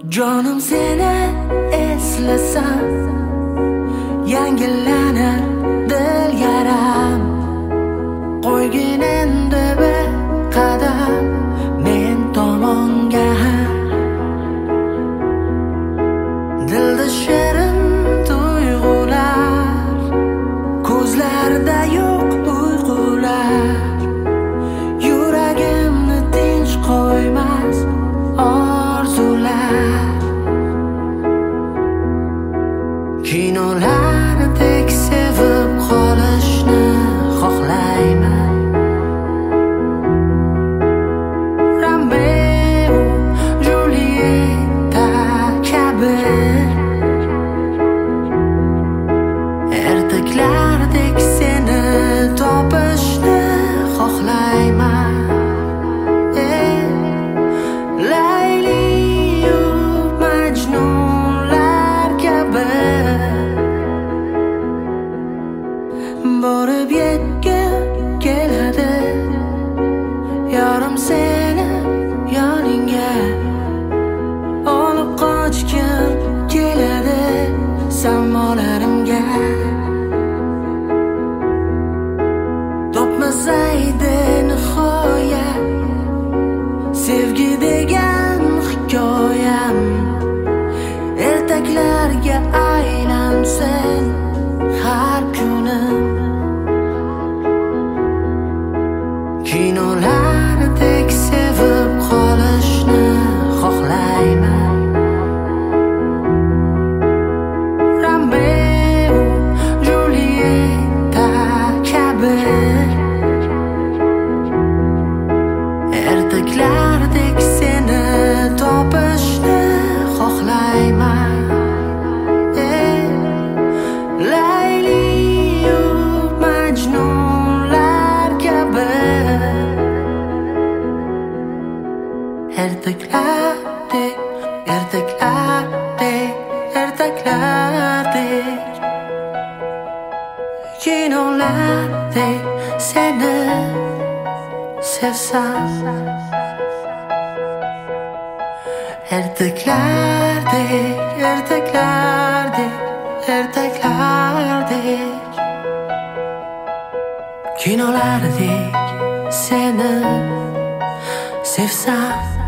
Jonim seni eslasam yangilanar dil yaram. Qo'ygin endi bir qadam men tomonga. Dilda shirin tuyg'ular, ko'zlarda yo'q uyqular. Yuragimni tinch qo'ymas orzular. Kinolardek sevib qolishni xohlayman. Romeo, Julieta kabi ertaklardek seni topishni xohlayman. Layliyu Majnunlar kabi borib yetgim keladi. Yorim seni yoningga olib qochgim keladi samolarimga. Topmasaydi nihoya sevgi degan hikoyam, ertaklarga aylansin har kunim. Kinolardek sevib qolishni xohlayman. Romeo, Julieta kabi ertaklardek seni topishni xohlayman. Layliyu Majnunlar kabi ertaklardek, ertaklardek, ertaklardek kinolardek seni sevsam. Ertaklardek, ertaklardek, ertaklardek kinolardek seni sevsam.